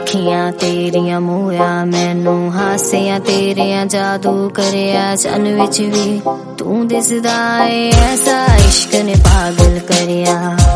अखियां तेरियां मोया मैनू हासियां तेरियां जादू करिया चन विच भी तू दिसदा है ऐसा इश्क ने पागल करिया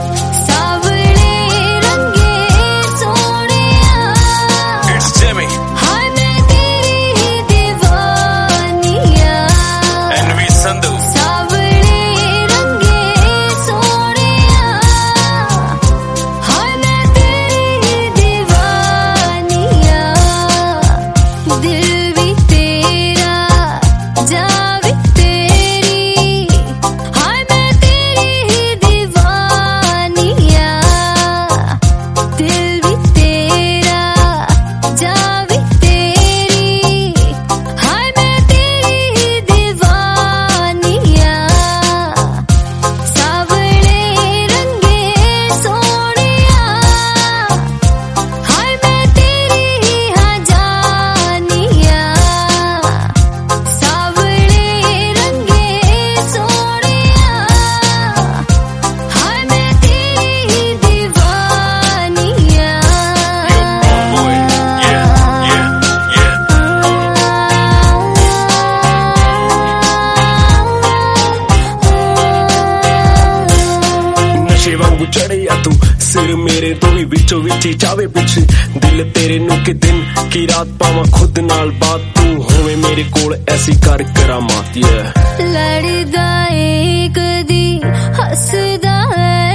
चढ़िया तू सिर मेरे तो भी विचो विची चावे पिछे दिल तेरे नु के दिन की रात पावा खुद नाल बात तू होवे मेरे कोल ऐसी कर करामात लड़दा है कदी हसदा है